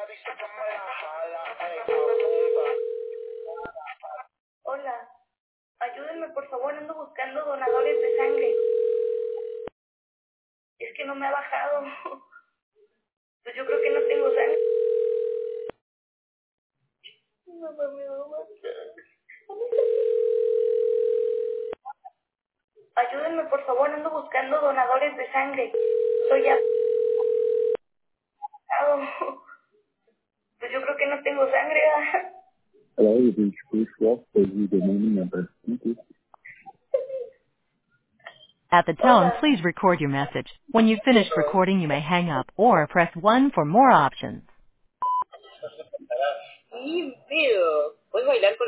Hola, ayúdenme por favor, ando buscando donadores de sangre. Es que no me ha bajado. Pues yo creo que no tengo sangre. Mamá me va a matar. Ayúdenme por favor, ando buscando donadores de sangre. Soy abogado. Pues yo creo que no tengo sangre. Hello, you've reached Bruce Wolf, the remaining member. Thank you. At the tone, Hola. please record your message. When you've finished recording, you may hang up or press 1 for more options.